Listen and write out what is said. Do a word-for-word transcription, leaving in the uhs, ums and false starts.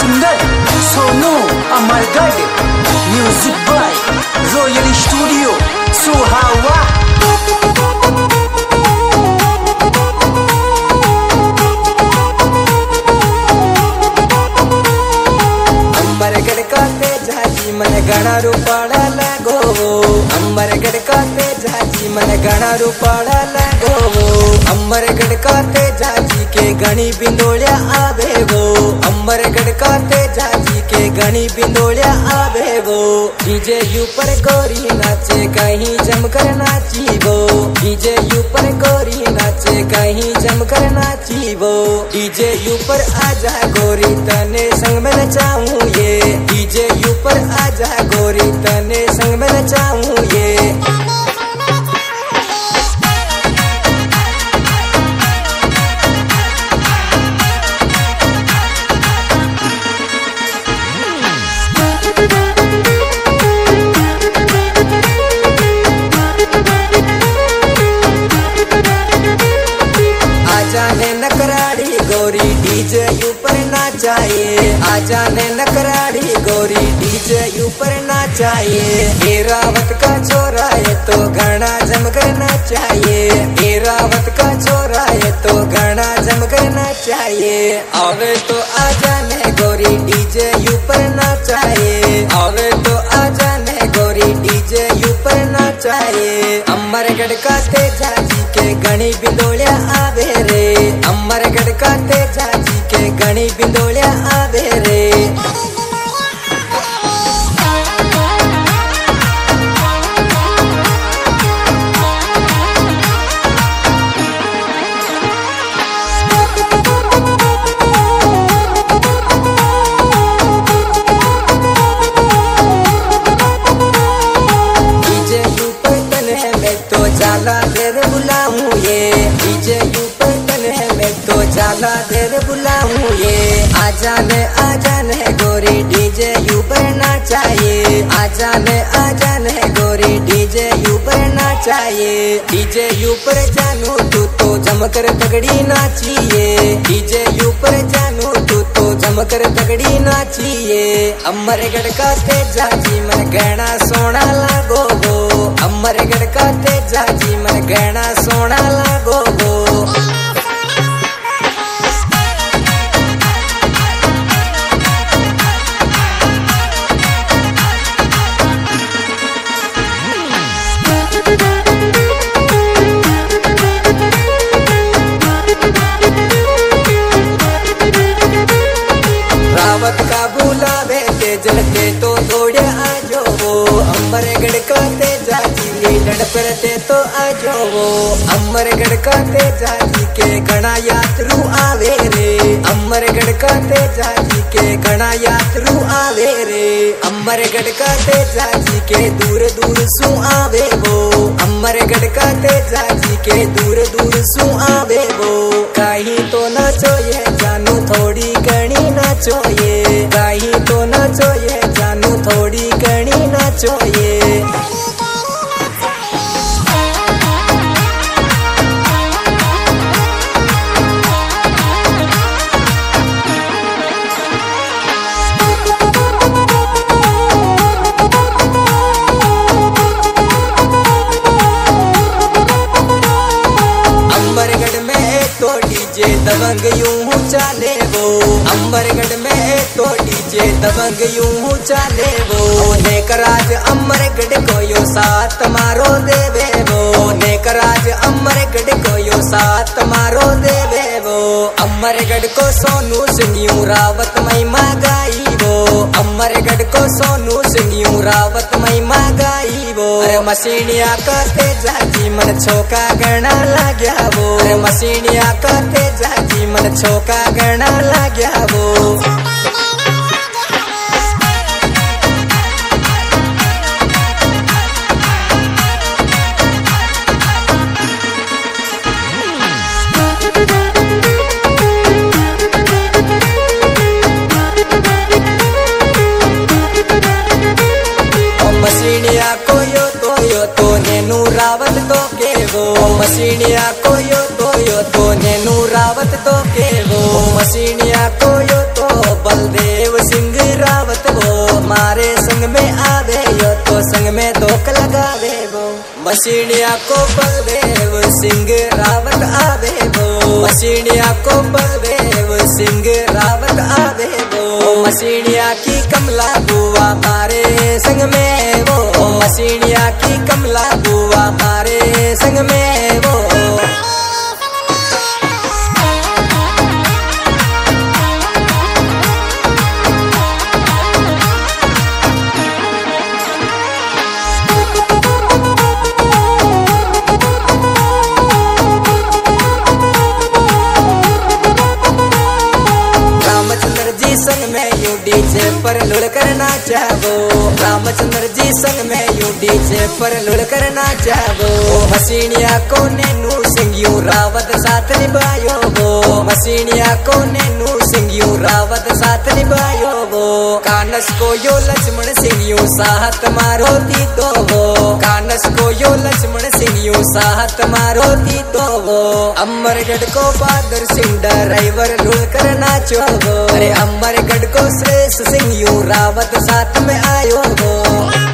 Singer Sonu Amargarh, music by royal studio Suhava. Amargarh का तेजाजी मन गणा रूपाड़ा लगो, अमरगढ़ का तेजाजी मन गणा रूपाड़ा लगो, अमरगढ़ का तेजाजी के गणी बिंदोलिया आवे वो, अमरगढ़ का तेजाजी के गणी बिंदोलिया आवे वो। डीजे ऊपर गोरी नाचे कहीं जमकर नाची वो, डीजे ऊपर गोरी नाचे कहीं जमकर नाची वो। डीजे ऊपर आजा गोरी तने संग में नचाऊं ये, डीजे ऊपर आजा गोरी तने संग में नचाऊं ये। आजाने नकराड़ी गोरी डीजे ऊपर नाचाए, आजाने नकराड़ी गोरी डीजे ऊपर नाचाए। एरावत का छोरा है तो घना जमकर नाचाए, एरावत का छोरा है तो घना जमकर नाचाए। आवे तो आजाने गोरी डीजे ऊपर नाचाए, आवे तो आजाने गोरी डीजे ऊपर नाचाए। अमरगढ़ का तेजाजी के गणी बिंदोलिया आवे रे, अमरगढ़ का तेजाजी के गणी बिंदोलिया आवे रे। डीजे ऊपर तने में तो जाला देर बुलाऊं ये, डीजे ऊपर तने में तो जाला देर बुलाऊं ये। आजाने आजाने गोरी डीजे ऊपर नाचाए, आजाने आजाने गोरी डीजे ऊपर नाचाए। डीजे ऊपर जानू तू तो जमकर तगड़ी नाचिए, डीजे ऊपर जानू तू तो जमकर तगड़ी नाचिए। अमरगढ़ का तेजाजी मन गहना सोना लागो गो, अमरगढ़ का तेजाजी मन गहना सोना लागो गो। रावत का बुलावे तेजल के तो दौड़े आजो वो, अमरगढ़ का तेजाजी लीडर परते तो आजो वो। अमरगढ़ का तेजाजी के गणा यात्रु आवे रे, अमरगढ़ का तेजाजी के गणा यात्रु आवे रे। अमरगढ़ का तेजाजी के दूर दूर सु आवे वो, अमरगढ़ का तेजाजी के दूर दूर सु आवे वो। कहीं तो नाचो ये जानू थोड़ी गणी नाचो ये, कहीं तो नाचो ये जानू थोड़ी गणी नाचो ये। अमरगढ़ में तो डीजे दबंग यूं चाले वो, अमरगढ़ में तो डीजे दबंग यूं चाले वो। नेकराज अमरगढ़ को यो साथ मारो देवे वो, नेकराज अमरगढ़ को यो साथ मारो देवे वो। अमरगढ़ को सोनू सिंह यूं रावत महिमा गाई वो, अमरगढ़ को सोनू सिंह यूं रावत महिमा गाई वो। अरे मसीनिया का तेजाजी मन छोका गणा लाग्या वो, अरे मसीनिया का तेजाजी मन छोका गणा लाग्या वो। मसीनिया को यो तो यो तो नेनू रावत तो के वो, मसीनिया को यो तो यो तो नेनू रावत तो के वो। मसीनिया को यो तो बलदेव मसीनिया को बलदेव सिंह रावत आवे वो, मसीनिया को बलदेव सिंह रावत आवे वो, मसीनिया की कमला बुआ मारे संग में वो, मसीनिया की कमला बुआ मारे संग में वो। संग में यू डीजे पर लुढ़ कर नाचा वो, रामचंद्र जी संग में यू डीजे पर लुढ़ कर नाचा वो, मसीनिया को नैनू सिंह यू रावत साथ निभायो वो, मसीनिया को नैनू सिंह यू रावत साथ निभायो वो, कानस को यो लक्ष्मण सिंह यू साहत मारो दी तो वो, कानस को यो लक्ष्मण सिंह यू साहत मारो दी तो वो, अमरगढ़ को बहादुर सिंह ड्राइवर लुढ़ कर नाचो वो, अरे अमरगढ़ को श्रेष्ठ सिंह यू रावत साथ में आयो वो।